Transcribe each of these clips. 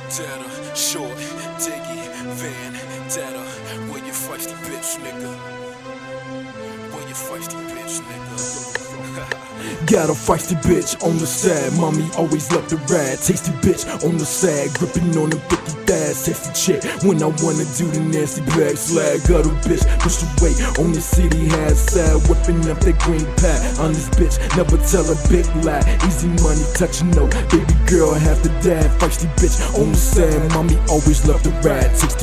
Data, short, diggy, van, data. Where you feisty bitch, nigga? Where you feisty bitch, nigga? Got a feisty bitch on the side, mommy always loved the ride. Tasty bitch on the side, gripping on the 50 thighs. Tasty chick when I wanna do the nasty backslide. Got a bitch pushed away on the city high side, whipping up that green pie. On this bitch, never tell a big lie. Easy money, touching no baby girl have to die. Feisty bitch on the side, mommy always loved the ride. Tasty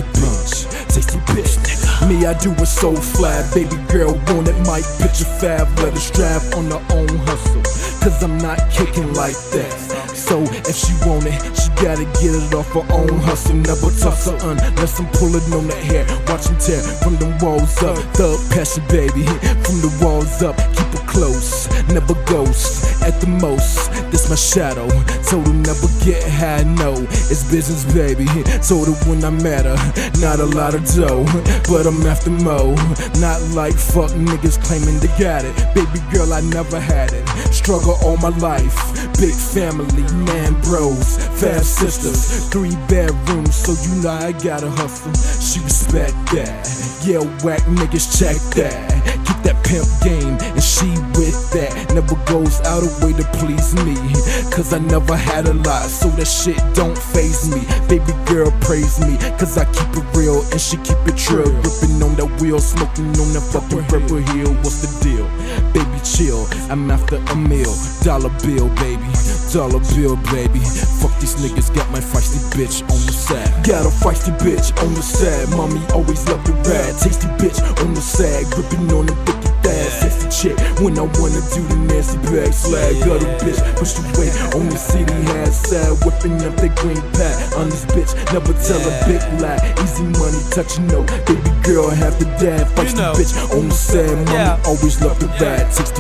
bitch, nigga. Me, I do it so fly. Baby girl want it, might pitch a 5. Let us drive on her own hustle, cause I'm not kicking like that. So if she want it, she gotta get it off her own hustle. Never toss her unless I'm pulling on the hair. Watch him tear from the walls up. Thug passion, baby, from the walls up. Keep her close, never ghost. At the most, this my shadow. Told her never get high, no. It's business, baby. Told her when I met her, not a lot of dough, but I'm after mo. Not like fuck niggas claiming they got it. Baby girl, I never had it. Struggle all my life. Big family, man bros, 5 sisters, 3 bedrooms, so you know I gotta hustle. She respect that. Yeah, whack niggas check that. Keep that pimp game, and she with that. Never goes out of way to please me, cause I never had a lot, so that shit don't faze me. Baby girl praise me, cause I keep it real, and she keep it true. Ripping on that wheel, smoking on that fucking Purple Hill. What's the deal? Baby chill, I'm after a meal. Dollar bill, baby. Dollar bill, baby. Fuck these niggas, got my feisty bitch on the side. Got a feisty bitch on the side, mommy always loved the ride. Tasty bitch on the side, gripping on the 50 thighs. Sexy chick when I wanna do the nasty backslide. Got a bitch pushed away on the city high side, whipping up that green pie. On this bitch, never tell a big lie. Easy money, touching no baby girl have to die. Feisty bitch on the side, mommy always loved the ride. Tasty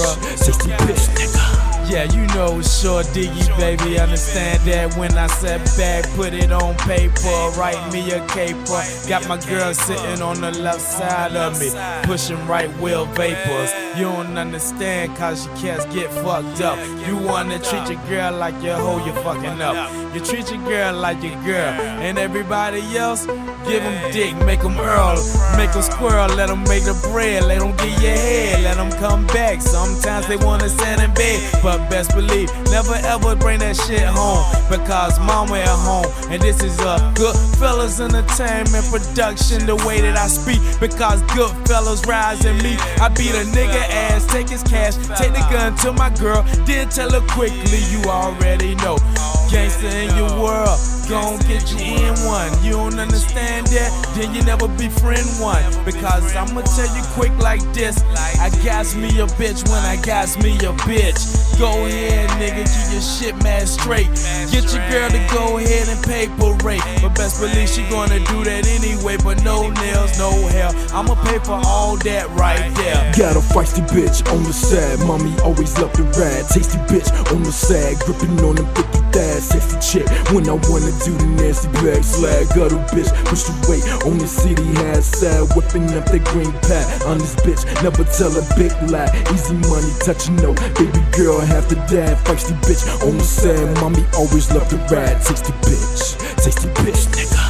bitch, nigga. Yeah, you know it's short diggy, baby. Understand that when I sat back, put it on paper, write me a caper. Got my girl sitting on the left side of me, pushing right wheel vapors. You don't understand, cause your cats get fucked up. You wanna treat your girl like your hoe, you fucking up. You treat your girl like your girl, and everybody else, give them dick, make them earl, make them squirrel, let them make the bread, let them get your head, let them come back. Sometimes they wanna sit in bed, but best believe, never ever bring that shit home, because mama at home. And this is a Goodfellas Entertainment production, the way that I speak, because Goodfellas rise in me. I beat a nigga ass, take his cash, take the gun to my girl, then tell her quickly, you already know. Gangsta in your world, gon' get you in one. You don't understand that? Then you never befriend one. Because I'ma tell you quick like this, I gas me a bitch when I gas me a bitch. Go ahead, nigga, keep your shit mad straight. Get your girl to go ahead and pay parade, but best believe she gonna do that anyway. But no nails, no hair, I'ma pay for all that right there. Got a feisty bitch on the side, mommy always loved the ride. Tasty bitch on the side, gripping on them 50 thighs. Sexy chick when I wanna do the nasty backslide. Got a bitch pushed away on the city high side, whipping up that green pie. On this bitch, never tell a big lie. Easy money, touching no baby girl have to die. Feisty bitch on the side, mommy always loved the ride. Tasty bitch, nigga.